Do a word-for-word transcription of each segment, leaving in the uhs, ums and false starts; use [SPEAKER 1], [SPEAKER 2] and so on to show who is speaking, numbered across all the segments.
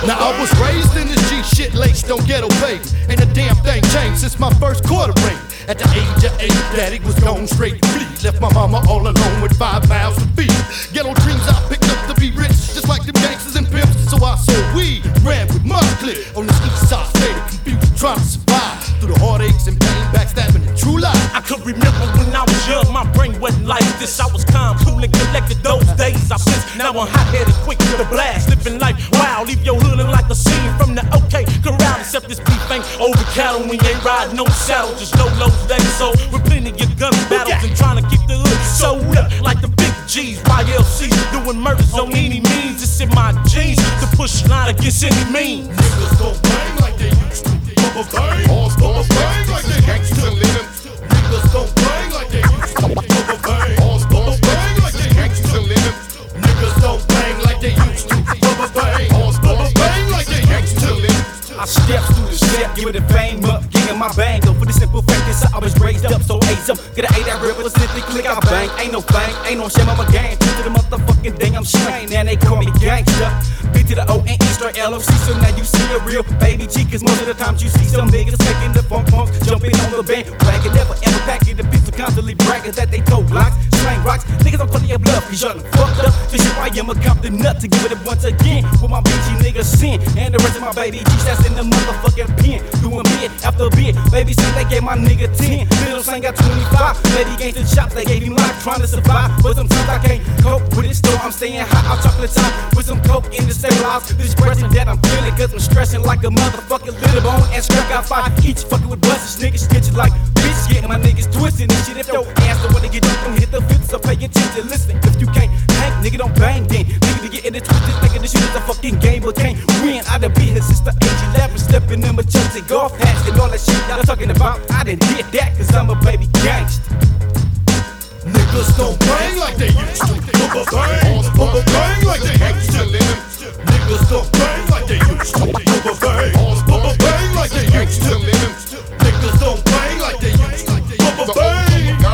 [SPEAKER 1] Now I was raised in this G shit laced on ghetto baby. Ain't a damn thing changed since my first quarter ring. At the age of eight, daddy was gone straight to bleed. Left my mama all alone with five miles to feed. Ghetto dreams I picked up to be rich, just like them gangsters and pimps. So I sold weed, ran with mud clip on this east side, stayed confused, trying to survive through the heartaches and pain, backstabbing and true life.
[SPEAKER 2] I could remember when I was young, my brain wasn't like this. I was calm, cool, and collected those days I missed. Now I'm hot-headed, quick to the blast, living life wild. Leave your hood look like a scene from the OK Corral. Except this beef ain't over cattle, we ain't riding no saddle, just low low days. So we're plenty of gun battles and trying to keep the hood sold up like the big G's. Y L C doing murders on any means. It's in my genes to push line against any means.
[SPEAKER 1] Niggas don't bang like they used to. Bubba bang, balls bubba bang like they gangsta living. Niggas don't bang like they used to. Bubba bang, balls bubba bang like they gangsta living. Niggas don't bang like they used to. Bubba bang, balls bubba bang like they gangsta living.
[SPEAKER 3] I steps through the step, give it a fame up, getting my bang up. For the simple fact that I was raised up, so A's up. Get an A that represent the click I bang. Ain't no thing, ain't no shame, I'm a gang. True to the motherfucking thing, I'm slain. Now they call me gangsta. B to the O and E straight L O C, so now you see a real baby G. Cause most of the times you see some niggas taking the funk punks, jumping on the band wagon, never ever packing the beats, constantly bragging that they told locks, slang rocks. Niggas I'm calling your bluff, cause y'all done fucked up. This shit why I'm a cop the nut to give it up once again. With my B G niggas sin, and the rest of my baby G's that's in the motherfucking pen. Doing bit after bit, baby saying they gave my nigga ten. Little Saint got twenty-five, baby gained the chops, they gave him life trying to survive. But sometimes I can't cope with it, so I'm staying high out chocolate time with some coke in the stabilize. This expression that I'm feeling, cause I'm stressing like a motherfucking little bone. And scrap got five each, fucking with buses, niggas stitching like bitch, getting my niggas twisting and shit. If your ass don't wanna get up, don't hit the fifth, so pay attention, listen. If you can't hang, nigga don't bang then. Nigga to get in the twisted, thinking this shit is a fucking game, but can't win. I done beat her since the age eleven, stepping in my chunks and golf hats and all that shit y'all talking about. I done did that, cause I'm a baby gangster.
[SPEAKER 1] Niggas don't bang like they used to. Bubba bang, bubba bang like they gangsta living. Niggas don't bang like they used to. Bubba bang, bubba bang like they gangsta living. Niggas don't bang like they used to. Bubba bang.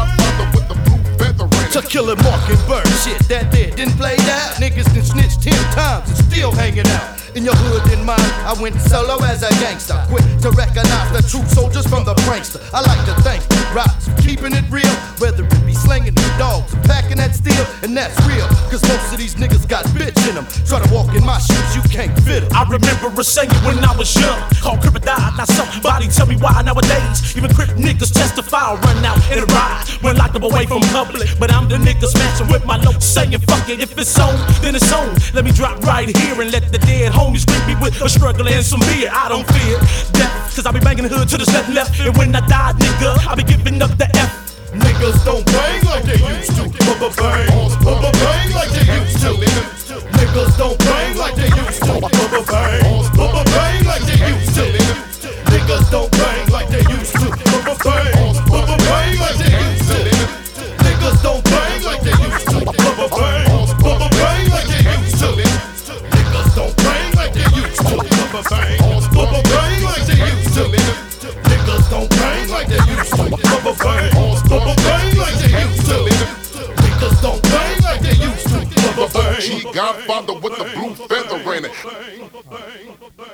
[SPEAKER 1] To kill a mockingbird, shit that there didn't play that. Niggas done snitched ten times and still hanging out. In your hood and mine, I went solo as a gangster. Quick to recognize the true soldiers from the prankster. I like to thank Rops for keeping it real. Whether it be slinging the dogs, packing that steel, and that's real. Cause most of these niggas got bitch in them. Try to walk in my shoes, you can't fit them.
[SPEAKER 2] I remember a saying when I was young, called crip or die. Now somebody tell me why nowadays even crip niggas testify or run out in a ride when locked up away from public. But I'm the nigga smashing with my low, saying fuck it, if it's on, then it's on. Let me drop right here and let the dead homies greet me with a struggle and some beer. I don't fear death, cause I be banging the hood to the left left. And when I die, nigga, I be giving up the F.
[SPEAKER 1] Niggas don't bang like they used to. Bubba bang, bubba bang like they used to. Niggas don't bang like they used to. Bubba bang, bubba bang like they used to. Niggas don't bang like they used to. Bubba bang, bubba bang like they used to. Niggas don't bang like they used to. Bubba bang, bubba bang like they used to. Niggas don't bang like they used to. Bubba bang, bubba bang like they used to. Niggas don't bang like they used to. Bubba bang, bubba bang like they used to. Niggas don't bang like they used to. Bubba bang.
[SPEAKER 4] G Godfather with the blue feather in it.